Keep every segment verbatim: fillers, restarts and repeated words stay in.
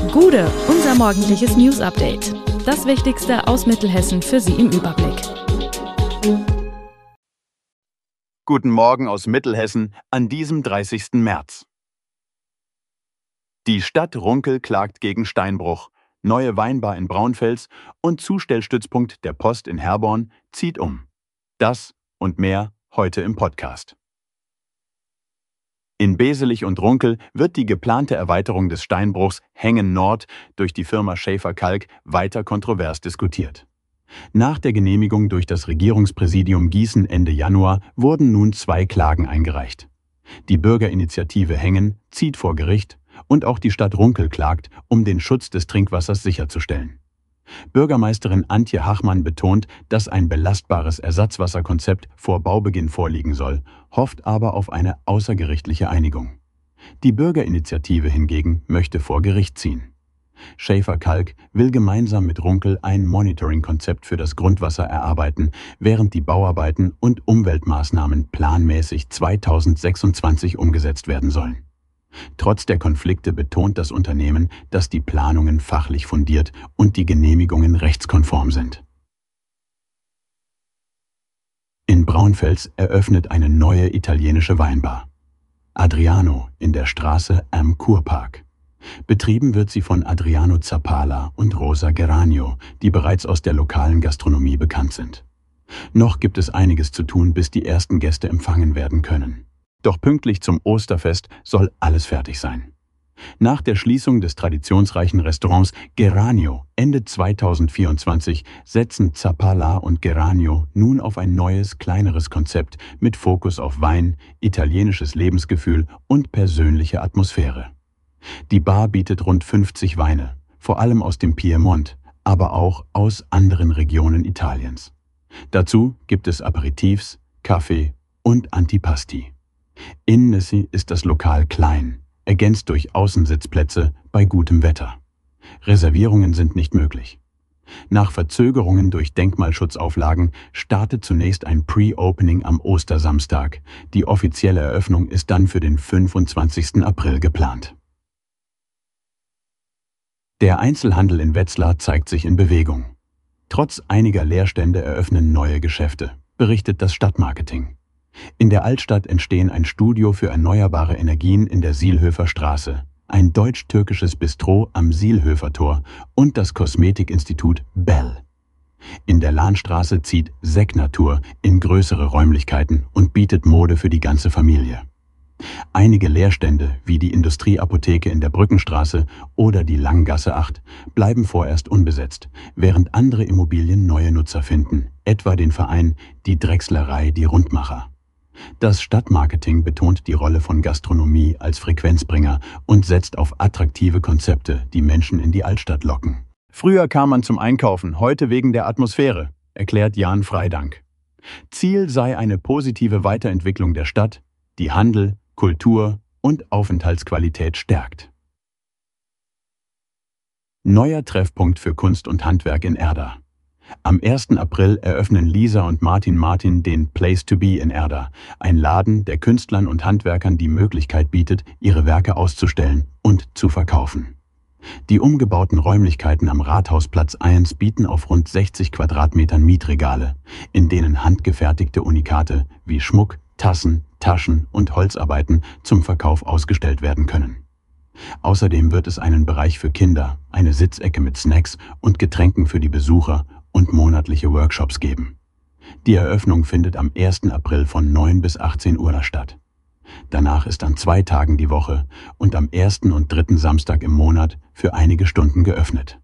Gude, unser morgendliches News-Update. Das Wichtigste aus Mittelhessen für Sie im Überblick. Guten Morgen aus Mittelhessen an diesem dreißigsten März. Die Stadt Runkel klagt gegen Steinbruch. Neue Weinbar in Braunfels und Zustellstützpunkt der Post in Herborn zieht um. Das und mehr heute im Podcast. In Beselich und Runkel wird die geplante Erweiterung des Steinbruchs Hengen Nord durch die Firma Schäfer Kalk weiter kontrovers diskutiert. Nach der Genehmigung durch das Regierungspräsidium Gießen Ende Januar wurden nun zwei Klagen eingereicht. Die Bürgerinitiative Hengen zieht vor Gericht und auch die Stadt Runkel klagt, um den Schutz des Trinkwassers sicherzustellen. Bürgermeisterin Antje Hachmann betont, dass ein belastbares Ersatzwasserkonzept vor Baubeginn vorliegen soll, hofft aber auf eine außergerichtliche Einigung. Die Bürgerinitiative hingegen möchte vor Gericht ziehen. Schäfer Kalk will gemeinsam mit Runkel ein Monitoring-Konzept für das Grundwasser erarbeiten, während die Bauarbeiten und Umweltmaßnahmen planmäßig zweitausendsechsundzwanzig umgesetzt werden sollen. Trotz der Konflikte betont das Unternehmen, dass die Planungen fachlich fundiert und die Genehmigungen rechtskonform sind. In Braunfels eröffnet eine neue italienische Weinbar. Adriano in der Straße am Kurpark. Betrieben wird sie von Adriano Zappala und Rosa Geranio, die bereits aus der lokalen Gastronomie bekannt sind. Noch gibt es einiges zu tun, bis die ersten Gäste empfangen werden können. Doch pünktlich zum Osterfest soll alles fertig sein. Nach der Schließung des traditionsreichen Restaurants Geranio Ende zweitausendvierundzwanzig setzen Zappala und Geranio nun auf ein neues, kleineres Konzept mit Fokus auf Wein, italienisches Lebensgefühl und persönliche Atmosphäre. Die Bar bietet rund fünfzig Weine, vor allem aus dem Piemont, aber auch aus anderen Regionen Italiens. Dazu gibt es Aperitifs, Kaffee und Antipasti. In Nissi ist das Lokal klein, ergänzt durch Außensitzplätze bei gutem Wetter. Reservierungen sind nicht möglich. Nach Verzögerungen durch Denkmalschutzauflagen startet zunächst ein Pre-Opening am Ostersamstag. Die offizielle Eröffnung ist dann für den fünfundzwanzigsten April geplant. Der Einzelhandel in Wetzlar zeigt sich in Bewegung. Trotz einiger Leerstände eröffnen neue Geschäfte, berichtet das Stadtmarketing. In der Altstadt entstehen ein Studio für erneuerbare Energien in der Sielhöfer Straße, ein deutsch-türkisches Bistro am Sielhöfer Tor und das Kosmetikinstitut Bell. In der Lahnstraße zieht Segnatur in größere Räumlichkeiten und bietet Mode für die ganze Familie. Einige Leerstände, wie die Industrieapotheke in der Brückenstraße oder die Langgasse acht, bleiben vorerst unbesetzt, während andere Immobilien neue Nutzer finden, etwa den Verein Die Drechslerei Die Rundmacher. Das Stadtmarketing betont die Rolle von Gastronomie als Frequenzbringer und setzt auf attraktive Konzepte, die Menschen in die Altstadt locken. Früher kam man zum Einkaufen, heute wegen der Atmosphäre, erklärt Jan Freidank. Ziel sei eine positive Weiterentwicklung der Stadt, die Handel, Kultur und Aufenthaltsqualität stärkt. Neuer Treffpunkt für Kunst und Handwerk in Erda. Am ersten April eröffnen Lisa und Martin Martin den Place to Be in Erda, ein Laden, der Künstlern und Handwerkern die Möglichkeit bietet, ihre Werke auszustellen und zu verkaufen. Die umgebauten Räumlichkeiten am Rathausplatz eins bieten auf rund sechzig Quadratmetern Mietregale, in denen handgefertigte Unikate wie Schmuck, Tassen, Taschen und Holzarbeiten zum Verkauf ausgestellt werden können. Außerdem wird es einen Bereich für Kinder, eine Sitzecke mit Snacks und Getränken für die Besucher und monatliche Workshops geben. Die Eröffnung findet am ersten April von neun bis achtzehn Uhr statt. Danach ist an zwei Tagen die Woche und am ersten und dritten Samstag im Monat für einige Stunden geöffnet.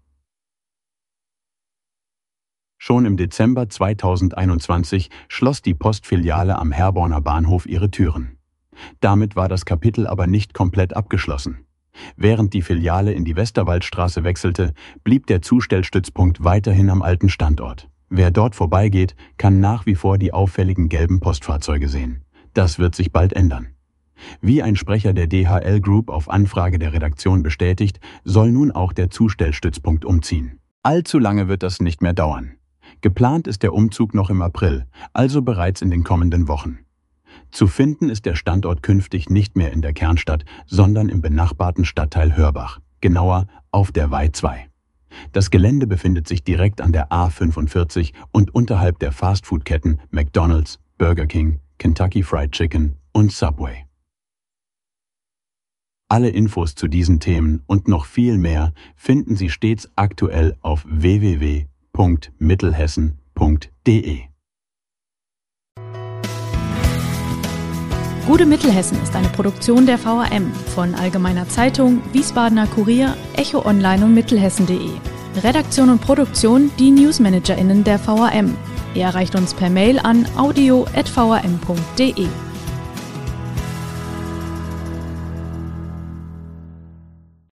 Schon im Dezember zweitausendeinundzwanzig schloss die Postfiliale am Herborner Bahnhof ihre Türen. Damit war das Kapitel aber nicht komplett abgeschlossen. Während die Filiale in die Westerwaldstraße wechselte, blieb der Zustellstützpunkt weiterhin am alten Standort. Wer dort vorbeigeht, kann nach wie vor die auffälligen gelben Postfahrzeuge sehen. Das wird sich bald ändern. Wie ein Sprecher der D H L Group auf Anfrage der Redaktion bestätigt, soll nun auch der Zustellstützpunkt umziehen. Allzu lange wird das nicht mehr dauern. Geplant ist der Umzug noch im April, also bereits in den kommenden Wochen. Zu finden ist der Standort künftig nicht mehr in der Kernstadt, sondern im benachbarten Stadtteil Hörbach, genauer auf der Weih zwei. Das Gelände befindet sich direkt an der A fünfundvierzig und unterhalb der Fastfood-Ketten McDonald's, Burger King, Kentucky Fried Chicken und Subway. Alle Infos zu diesen Themen und noch viel mehr finden Sie stets aktuell auf w w w punkt mittelhessen punkt de. Gute Mittelhessen ist eine Produktion der V A M von Allgemeiner Zeitung, Wiesbadener Kurier, Echo Online und Mittelhessen punkt de. Redaktion und Produktion die NewsmanagerInnen der V A M. Ihr erreicht uns per Mail an audio at v a m punkt de.